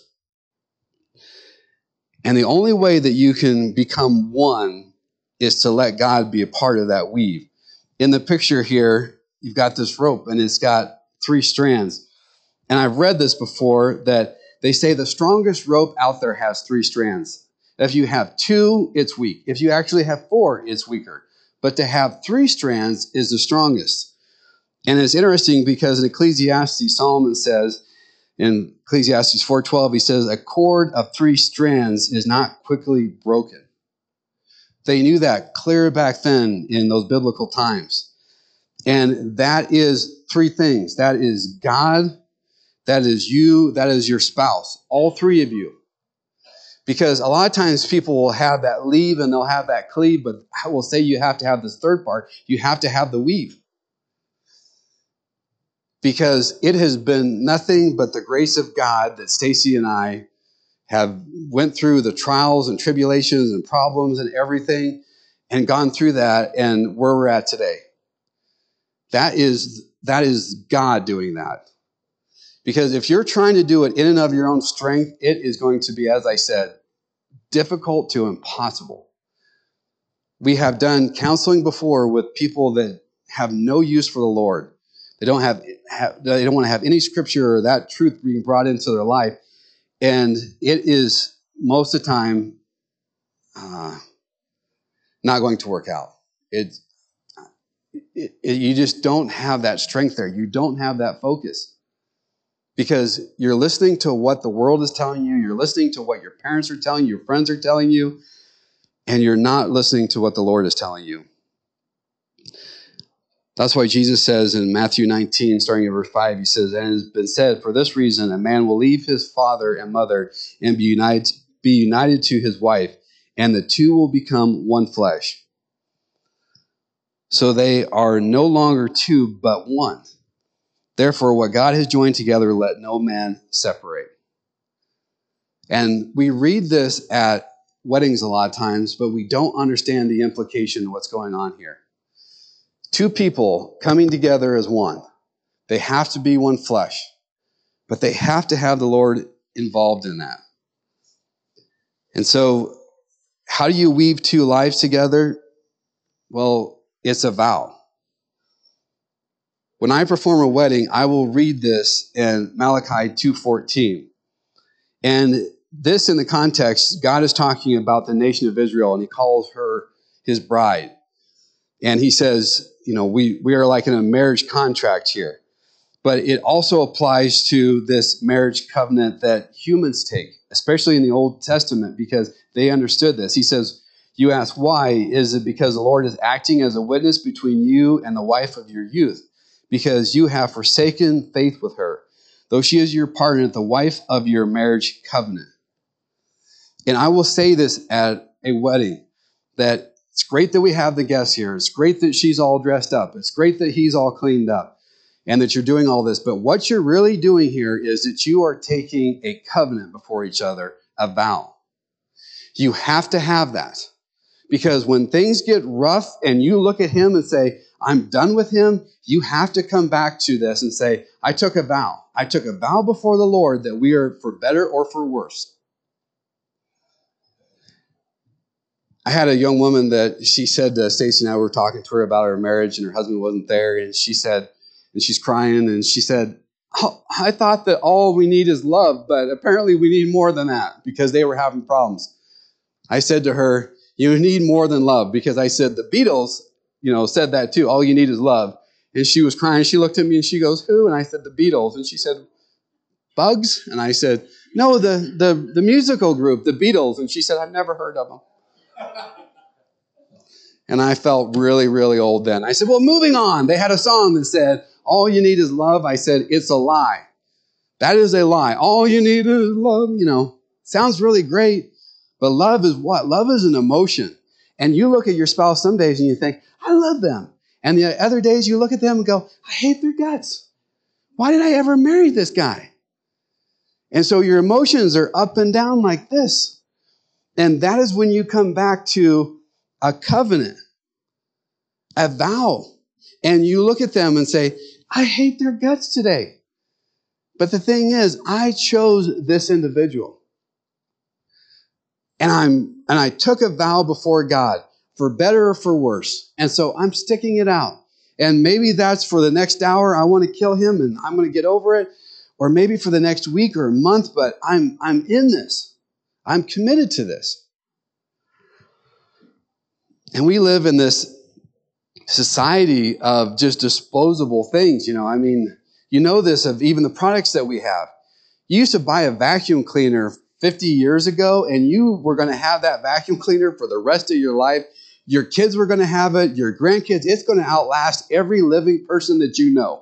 And the only way that you can become one is to let God be a part of that weave. In the picture here, you've got this rope and it's got three strands. And I've read this before that they say the strongest rope out there has three strands. If you have two, it's weak. If you actually have four, it's weaker. But to have three strands is the strongest. And it's interesting because in Ecclesiastes, Solomon says, in Ecclesiastes four twelve, he says, a cord of three strands is not quickly broken. They knew that clear back then in those biblical times. And that is three things. That is God, that is you, that is your spouse. All three of you. Because a lot of times people will have that leave and they'll have that cleave, but I will say you have to have this third part. You have to have the weave. Because it has been nothing but the grace of God that Stacey and I have went through the trials and tribulations and problems and everything and gone through that and where we're at today. That is, that is God doing that. Because if you're trying to do it in and of your own strength, it is going to be, as I said, difficult to impossible. We have done counseling before with people that have no use for the Lord. They don't have, have they don't want to have any scripture or that truth being brought into their life. And it is most of the time, uh, not going to work out. It, it, it, you just don't have that strength there. You don't have that focus. Because you're listening to what the world is telling you, you're listening to what your parents are telling you, your friends are telling you, and you're not listening to what the Lord is telling you. That's why Jesus says in Matthew nineteen, starting at verse five, he says, "And it has been said, for this reason, a man will leave his father and mother and be united, be united to his wife, and the two will become one flesh. So they are no longer two, but one. Therefore, what God has joined together, let no man separate." And we read this at weddings a lot of times, but we don't understand the implication of what's going on here. Two people coming together as one. They have to be one flesh, but they have to have the Lord involved in that. And so, how do you weave two lives together? Well, it's a vow. When I perform a wedding, I will read this in Malachi two fourteen. And this, in the context, God is talking about the nation of Israel, and he calls her his bride. And he says, you know, we, we are like in a marriage contract here. But it also applies to this marriage covenant that humans take, especially in the Old Testament, because they understood this. He says, you ask, why? Is it because the Lord is acting as a witness between you and the wife of your youth? Because you have forsaken faith with her, though she is your partner, the wife of your marriage covenant. And I will say this at a wedding, that it's great that we have the guests here. It's great that she's all dressed up. It's great that he's all cleaned up and that you're doing all this. But what you're really doing here is that you are taking a covenant before each other, a vow. You have to have that. Because when things get rough and you look at him and say, I'm done with him, you have to come back to this and say, I took a vow. I took a vow before the Lord that we are for better or for worse. I had a young woman that she said to Stacy and I were talking to her about her marriage, and her husband wasn't there, and she said, and she's crying, and she said, oh, I thought that all we need is love, but apparently we need more than that, because they were having problems. I said to her, you need more than love, because I said the Beatles, you know, said that too. All you need is love. And she was crying. She looked at me and she goes, who? And I said, the Beatles. And she said, Bugs? And I said, no, the the the musical group, the Beatles. And she said, I've never heard of them. And I felt really, really old then. I said, well, moving on. They had a song that said, all you need is love. I said, it's a lie. That is a lie. All you need is love. You know, sounds really great. But love is what? Love is an emotion. And you look at your spouse some days and you think, I love them. And the other days you look at them and go, I hate their guts. Why did I ever marry this guy? And so your emotions are up and down like this. And that is when you come back to a covenant, a vow. And you look at them and say, I hate their guts today. But the thing is, I chose this individual. And I'm and I took a vow before God, for better or for worse. And so I'm sticking it out. And maybe that's for the next hour, I want to kill him and I'm going to get over it. Or maybe for the next week or a month, but I'm I'm in this. I'm committed to this. And we live in this society of just disposable things. You know, I mean, you know this of even the products that we have. You used to buy a vacuum cleaner fifty years ago, and you were going to have that vacuum cleaner for the rest of your life. Your kids were going to have it, your grandkids. It's going to outlast every living person that you know.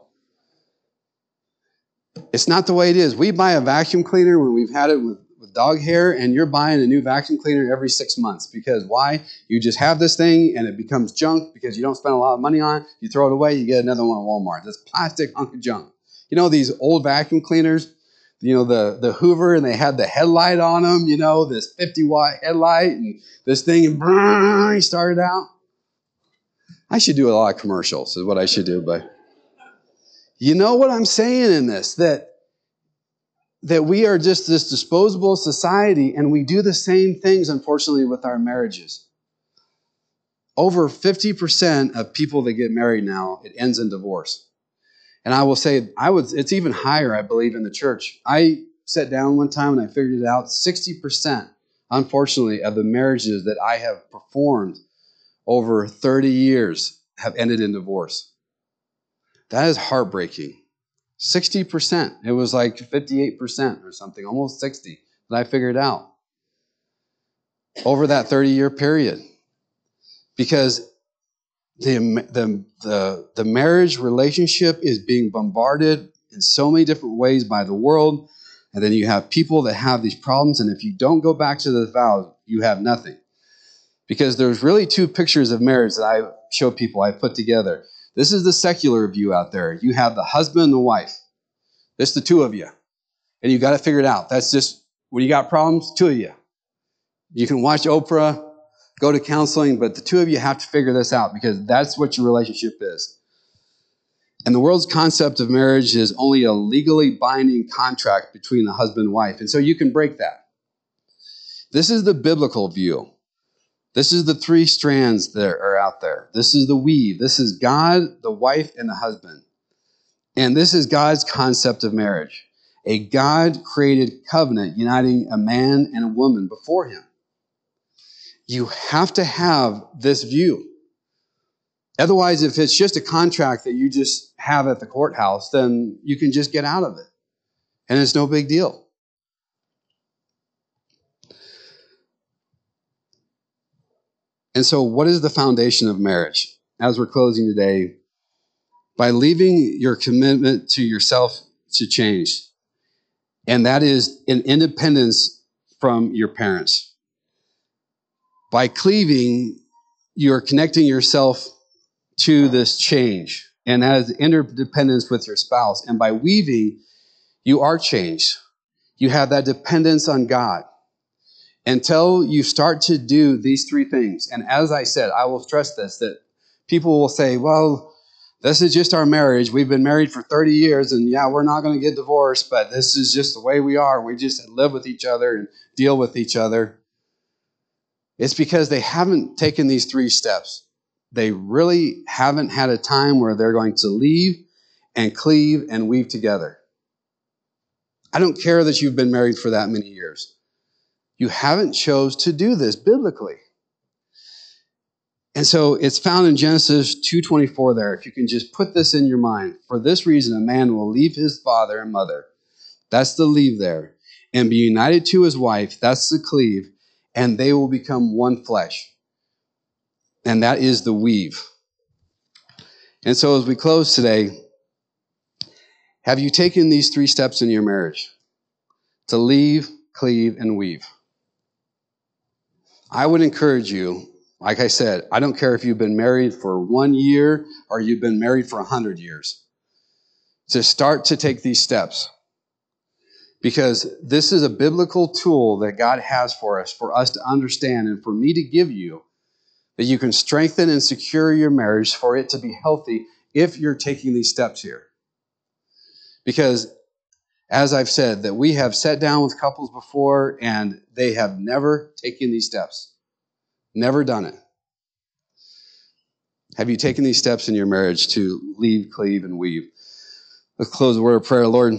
It's not the way it is. We buy a vacuum cleaner when we've had it with, with dog hair, and you're buying a new vacuum cleaner every six months. Because why? You just have this thing, and it becomes junk because you don't spend a lot of money on it. You throw it away, you get another one at Walmart. This plastic hunk of junk. You know these old vacuum cleaners? You know, the, the Hoover, and they had the headlight on them, you know, this fifty watt headlight, and this thing, and brrr, started out. I should do a lot of commercials, is what I should do, but you know what I'm saying in this, that, that we are just this disposable society, and we do the same things, unfortunately, with our marriages. Over fifty percent of people that get married now, it ends in divorce. And I will say, I would, it's even higher, I believe, in the church. I sat down one time and I figured it out. sixty percent, unfortunately, of the marriages that I have performed over thirty years have ended in divorce. That is heartbreaking. sixty percent. It was like fifty-eight percent or something, almost sixty that I figured out over that thirty-year period. Because the, the, the, the marriage relationship is being bombarded in so many different ways by the world. And then you have people that have these problems. And if you don't go back to the vows, you have nothing. Because there's really two pictures of marriage that I show people, I put together. This is the secular view out there. You have the husband and the wife. It's the two of you. And you got to figure it out. That's just, when you got problems, two of you. You can watch Oprah, go to counseling, but the two of you have to figure this out because that's what your relationship is. And the world's concept of marriage is only a legally binding contract between the husband and wife. And so you can break that. This is the biblical view. This is the three strands that are out there. This is the weave. This is God, the wife, and the husband. And this is God's concept of marriage. A God-created covenant uniting a man and a woman before him. You have to have this view. Otherwise, if it's just a contract that you just have at the courthouse, then you can just get out of it. And it's no big deal. And so what is the foundation of marriage? As we're closing today, by leaving your commitment to yourself to change. And that is an independence from your parents. By cleaving, you're connecting yourself to this change. And that is interdependence with your spouse. And by weaving, you are changed. You have that dependence on God. Until you start to do these three things. And as I said, I will stress this, that people will say, well, this is just our marriage. We've been married for thirty years, and yeah, we're not going to get divorced, but this is just the way we are. We just live with each other and deal with each other. It's because they haven't taken these three steps. They really haven't had a time where they're going to leave and cleave and weave together. I don't care that you've been married for that many years. You haven't chose to do this biblically. And so it's found in Genesis two twenty-four there. If you can just put this in your mind. For this reason, a man will leave his father and mother. That's the leave there. And be united to his wife. That's the cleave. And they will become one flesh. And that is the weave. And so as we close today, have you taken these three steps in your marriage? To leave, cleave, and weave. I would encourage you, like I said, I don't care if you've been married for one year or you've been married for a hundred years, to start to take these steps. Because this is a biblical tool that God has for us, for us to understand and for me to give you, that you can strengthen and secure your marriage for it to be healthy if you're taking these steps here. Because, as I've said, that we have sat down with couples before and they have never taken these steps. Never done it. Have you taken these steps in your marriage to leave, cleave, and weave? Let's close the word of prayer. Lord,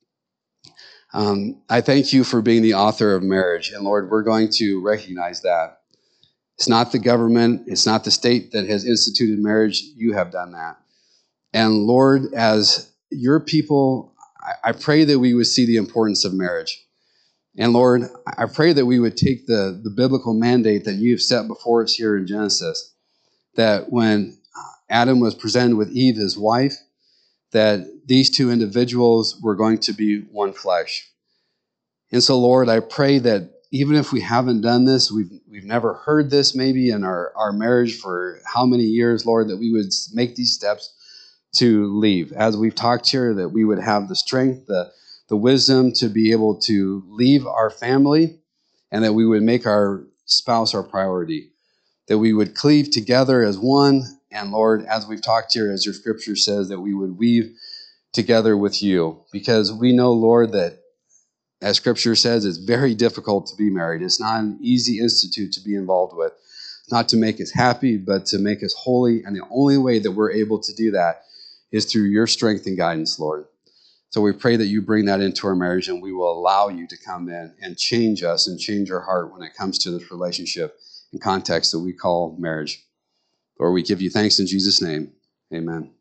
um, I thank you for being the author of marriage. And Lord, we're going to recognize that. It's not the government. It's not the state that has instituted marriage. You have done that. And Lord, as your people, I, I pray that we would see the importance of marriage. And Lord, I pray that we would take the, the biblical mandate that you've set before us here in Genesis, that when Adam was presented with Eve, his wife, that these two individuals were going to be one flesh. And so, Lord, I pray that even if we haven't done this, we've we've never heard this maybe in our, our marriage for how many years, Lord, that we would make these steps to leave. As we've talked here, that we would have the strength, the, the wisdom to be able to leave our family, and that we would make our spouse our priority. That we would cleave together as one, and Lord, as we've talked here, as your scripture says, that we would weave together with you. Because we know, Lord, that as scripture says, it's very difficult to be married. It's not an easy institute to be involved with. Not to make us happy, but to make us holy. And the only way that we're able to do that is through your strength and guidance, Lord. So we pray that you bring that into our marriage, and we will allow you to come in and change us and change our heart when it comes to this relationship and context that we call marriage. Lord, we give you thanks in Jesus' name. Amen.